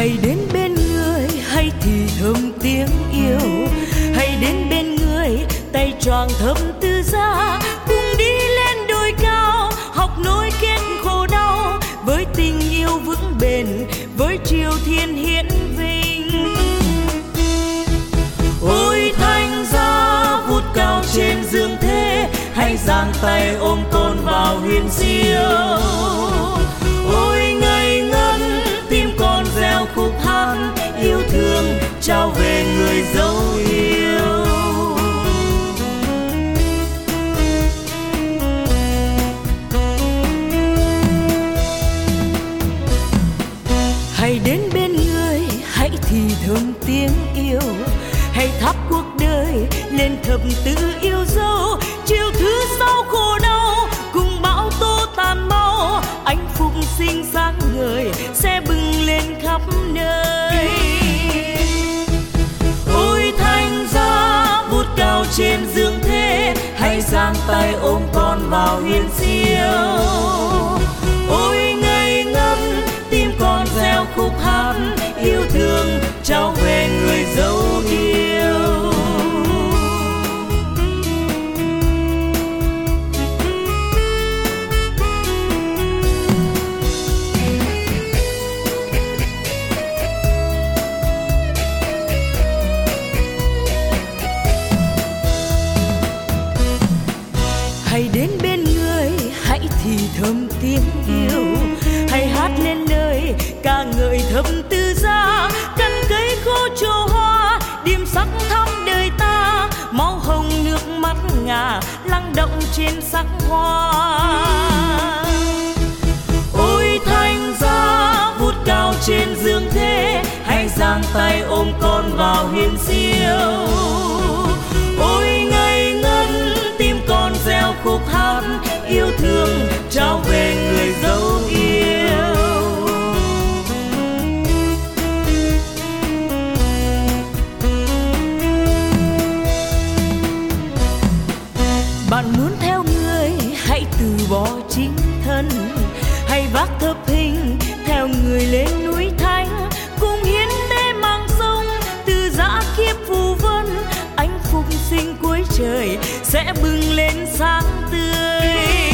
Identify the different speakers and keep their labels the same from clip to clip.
Speaker 1: Hãy đến bên người, hãy thì thầm tiếng yêu. Hãy đến bên người, tay choàng thơm tư giá. Cùng đi lên đồi cao, học nối kết khổ đau. Với tình yêu vững bền, với triều thiên hiển vinh. Ôi thanh giá vút cao trên dương thế, hãy giang tay ôm con vào huyền diệu. Ôi ngây ngân tim con reo khúc hát yêu thương trao về người dấu yêu. Hãy đến bên người, hãy thì thầm tiếng yêu. Hãy thắp cuộc đời lên thập tự yêu dấu. Chiều thứ sau khổ đau cùng bão tố tàn mau, ánh phục sinh sáng ngời sẽ bừng lên khắp nơi. Ôi thanh giá vút cao trên dương thế, hãy giang tay ôm con vào huyền diệu. Ôi ngây ngân tim con reo khúc hát yêu thương trao về người dấu yêu. Hãy đến bên người, hãy thì thầm tiếng yêu. Hãy hát lên lời ca ngợi thầm tư giá. Căn cây khô trổ hoa điểm sắc thắm đời ta. Máu hồng nước mắt ngà lắng động trên sắc hoa. Ôi thanh giá vút cao trên dương thế, hãy giang tay ôm con vào huyền diệu. Ôi ngây ngân tim con reo khúc hát yêu thương trao về người dấu yêu. Bạn muốn theo người, hãy từ bỏ chính thân. Hãy vác thập hình theo người lên núi thánh. Cùng hiến tế mang sông từ giã kiếp phù vân. Ánh phục sinh cuối trời sẽ bừng lên sáng tươi.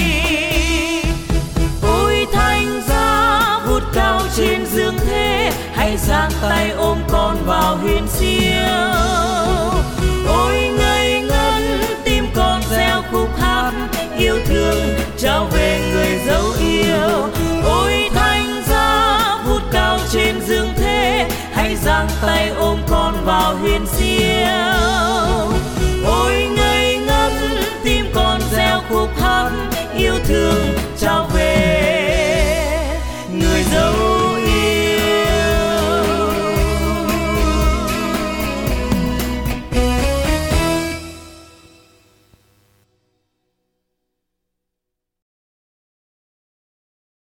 Speaker 1: Ôi thanh giá vút cao trên dương thế, hãy giang tay ôm con vào huyền diệu. Ôi ngây ngân tim con reo khúc hát yêu thương trao về người dấu yêu. Ôi thanh giá vút cao trên dương thế, hãy giang tay ôm con vào huyền diệu.